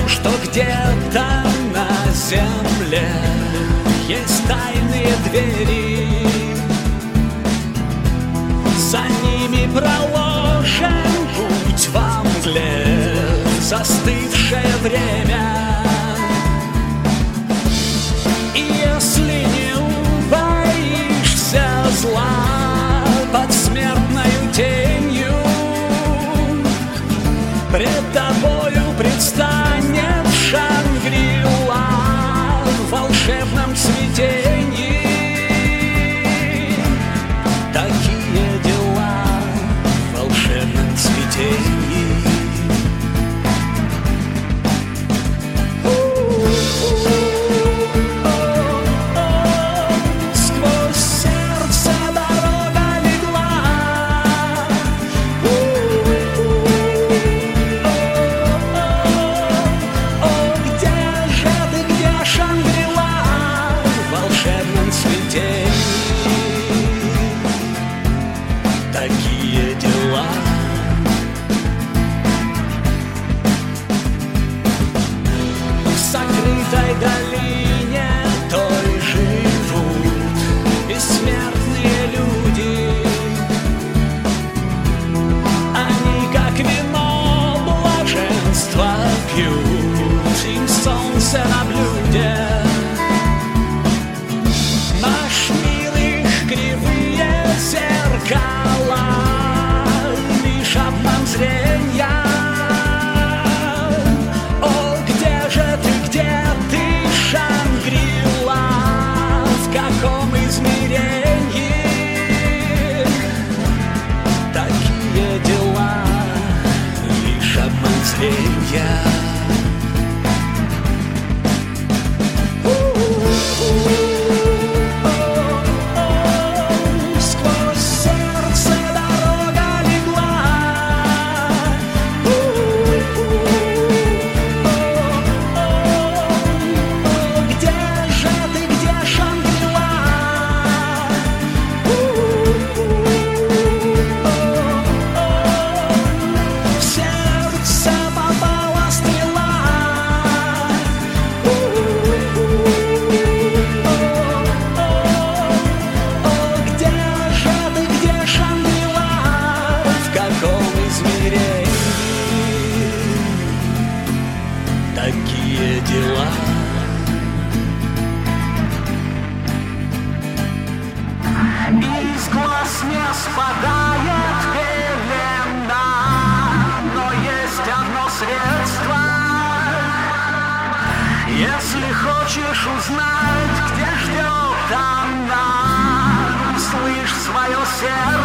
что где-то на земле есть тайные двери. За ними проложен путь во мгле, застывшее время. И если не убоишься зла под смертною тенью, пред тобою предстанет Шангри-Ла в волшебном цветении. Такие дела в волшебном цветении. Сквозь сердце дорога легла. Где же ты, где Шангри-Ла в волшебном цветении? Такие дела. В сокрытой долине той живут бессмертные люди. Они, как вино, блаженство пьют, им солнце на блюде. Наш мир их кривые зеркала, лишь обман зрения. О, где же ты, Шангри-Ла, в каком измерении? Такие дела, лишь обман зрения. Сквозь сердце дорога легла. Где же ты, где Шангри-Ла? В сердце попала стрела. Где же ты, где Шангри-Ла, в каком измерении? Такие дела. Из глаз не спадает пелена, но есть одно средство. Если хочешь узнать, где ждет она, слышь свое сердце.